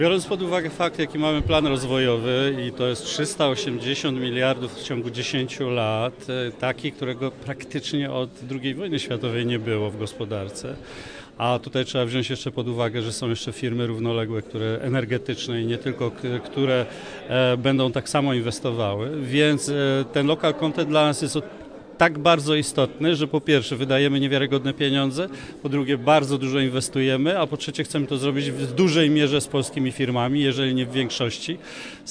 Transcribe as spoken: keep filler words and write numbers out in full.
Biorąc pod uwagę fakt, jaki mamy plan rozwojowy i to jest trzysta osiemdziesiąt miliardów w ciągu dziesięciu lat, taki, którego praktycznie od drugiej wojny światowej nie było w gospodarce. A tutaj trzeba wziąć jeszcze pod uwagę, że są jeszcze firmy równoległe, które energetyczne i nie tylko, które e, będą tak samo inwestowały, więc e, ten local content dla nas jest od tak bardzo istotny, że po pierwsze wydajemy niewiarygodne pieniądze, po drugie bardzo dużo inwestujemy, a po trzecie chcemy to zrobić w dużej mierze z polskimi firmami, jeżeli nie w większości.